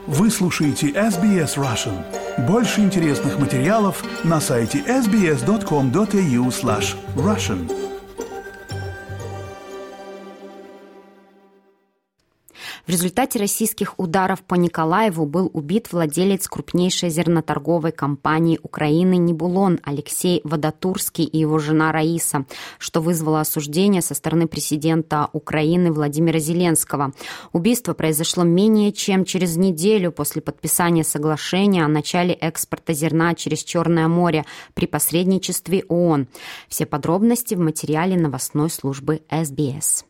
Вы слушаете SBS Russian. Больше интересных материалов на сайте sbs.com.au/russian. В результате российских ударов по Николаеву был убит владелец крупнейшей зерноторговой компании Украины «Нибулон» Алексей Водотурский и его жена Раиса, что вызвало осуждение со стороны президента Украины Владимира Зеленского. Убийство произошло менее чем через неделю после подписания соглашения о начале экспорта зерна через Черное море при посредничестве ООН. Все подробности в материале новостной службы SBS.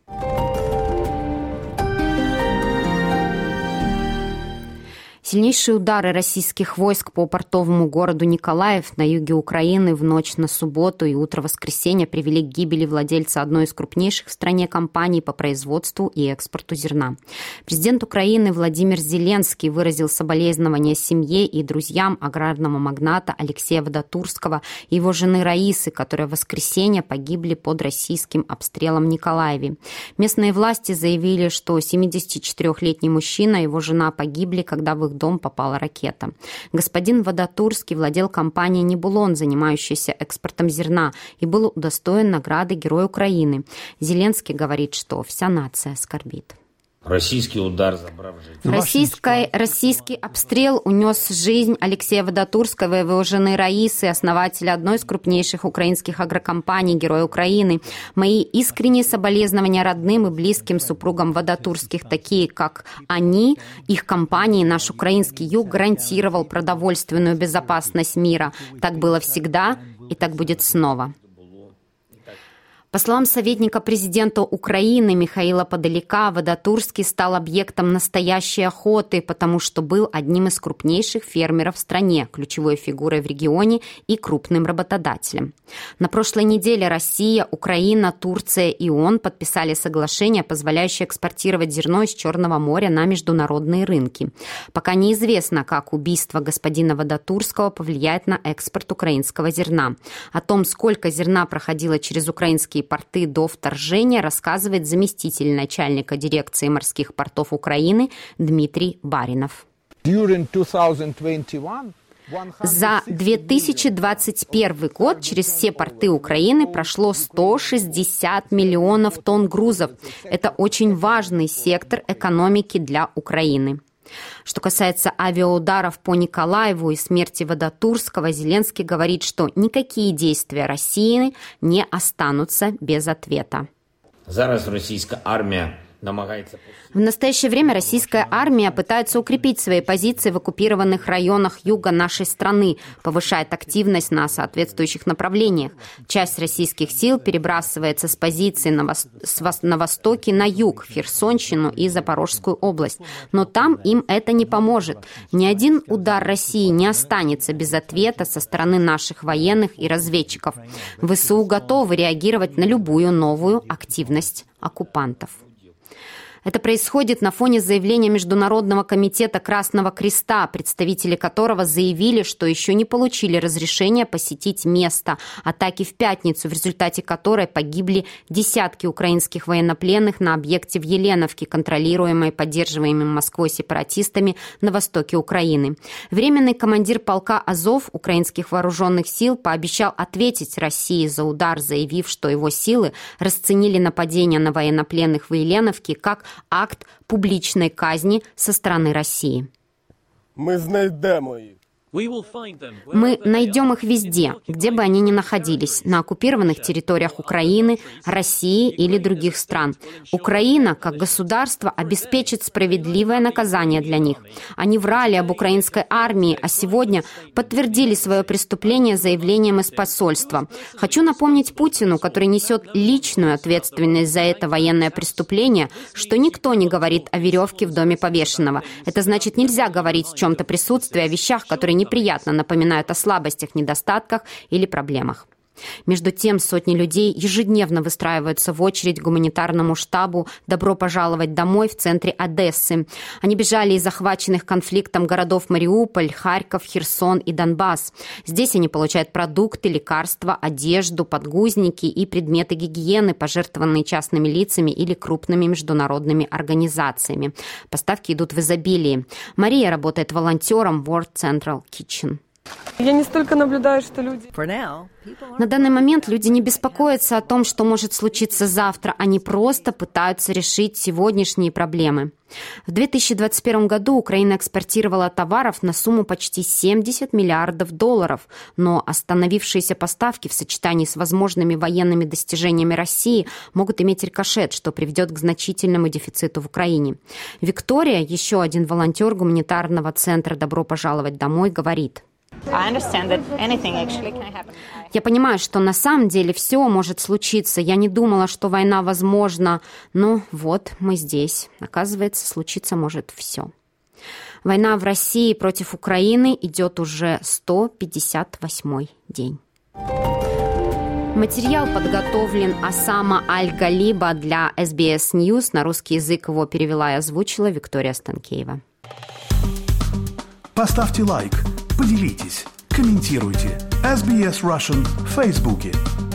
Сильнейшие удары российских войск по портовому городу Николаев на юге Украины в ночь на субботу и утро воскресенья привели к гибели владельца одной из крупнейших в стране компаний по производству и экспорту зерна. Президент Украины Владимир Зеленский выразил соболезнования семье и друзьям аграрного магната Алексея Водотурского и его жены Раисы, которые в воскресенье погибли под российским обстрелом в Николаеве. Местные власти заявили, что 74-летний мужчина и его жена погибли, когда в их дом попала ракета. Господин Водотурский владел компанией «Нибулон», занимающейся экспортом зерна, и был удостоен награды Героя Украины. Зеленский говорит, что вся нация скорбит. Российский удар забрав жизнь. Российский обстрел унес жизнь Алексея Водотурского и его жены Раисы, основателя одной из крупнейших украинских агрокомпаний «Герой Украины». Мои искренние соболезнования родным и близким супругам Водотурских, такие как они, их компании, наш украинский юг гарантировал продовольственную безопасность мира. Так было всегда и так будет снова. По словам советника президента Украины Михаила Подоляка, Водотурский стал объектом настоящей охоты, потому что был одним из крупнейших фермеров в стране, ключевой фигурой в регионе и крупным работодателем. На прошлой неделе Россия, Украина, Турция и ООН подписали соглашение, позволяющее экспортировать зерно из Черного моря на международные рынки. Пока неизвестно, как убийство господина Водотурского повлияет на экспорт украинского зерна. О том, сколько зерна проходило через украинские порты до вторжения, рассказывает заместитель начальника дирекции морских портов Украины Дмитрий Баринов. За 2021 год через все порты Украины прошло 160 миллионов тонн грузов. Это очень важный сектор экономики для Украины. Что касается авиаударов по Николаеву и смерти Водотурского, Зеленский говорит, что никакие действия России не останутся без ответа. Зараз российская армия намагается... В настоящее время российская армия пытается укрепить свои позиции в оккупированных районах юга нашей страны, повышает активность на соответствующих направлениях. Часть российских сил перебрасывается с позиций на востоке на юг, в Херсонщину и Запорожскую область. Но там им это не поможет. Ни один удар России не останется без ответа со стороны наших военных и разведчиков. ВСУ готовы реагировать на любую новую активность оккупантов. Это происходит на фоне заявления Международного комитета Красного Креста, представители которого заявили, что еще не получили разрешения посетить место атаки в пятницу, в результате которой погибли десятки украинских военнопленных на объекте в Еленовке, контролируемой и поддерживаемой Москвой сепаратистами на востоке Украины. Временный командир полка «Азов» украинских вооруженных сил пообещал ответить России за удар, заявив, что его силы расценили нападение на военнопленных в Еленовке как акт публичной казни со стороны России. Мы знайдемо їх. Мы найдем их везде, где бы они ни находились, на оккупированных территориях Украины, России или других стран. Украина, как государство, обеспечит справедливое наказание для них. Они врали об украинской армии, а сегодня подтвердили свое преступление заявлением из посольства. Хочу напомнить Путину, который несет личную ответственность за это военное преступление, что никто не говорит о веревке в доме повешенного. Это значит, нельзя говорить в чем-то присутствии о вещах, которые неприятно напоминают о слабостях, недостатках или проблемах. Между тем, сотни людей ежедневно выстраиваются в очередь к гуманитарному штабу «Добро пожаловать домой» в центре Одессы. Они бежали из захваченных конфликтом городов Мариуполь, Харьков, Херсон и Донбасс. Здесь они получают продукты, лекарства, одежду, подгузники и предметы гигиены, пожертвованные частными лицами или крупными международными организациями. Поставки идут в изобилии. Мария работает волонтером в World Central Kitchen. Я не столько наблюдаю, что люди... На данный момент люди не беспокоятся о том, что может случиться завтра. Они просто пытаются решить сегодняшние проблемы. В 2021 году Украина экспортировала товаров на сумму почти $70 миллиардов, но остановившиеся поставки в сочетании с возможными военными достижениями России могут иметь рикошет, что приведет к значительному дефициту в Украине. Виктория, еще один волонтер гуманитарного центра «Добро пожаловать домой», говорит: я понимаю, что на самом деле все может случиться. Я не думала, что война возможна, но вот мы здесь. Оказывается, случиться может все. Война в России против Украины идет уже 158-й день. Материал подготовлен Осама Аль-Галиба для SBS News. На русский язык его перевела и озвучила Виктория Станкеева. Поставьте лайк, поделитесь, комментируйте. SBS Russian в Фейсбуке.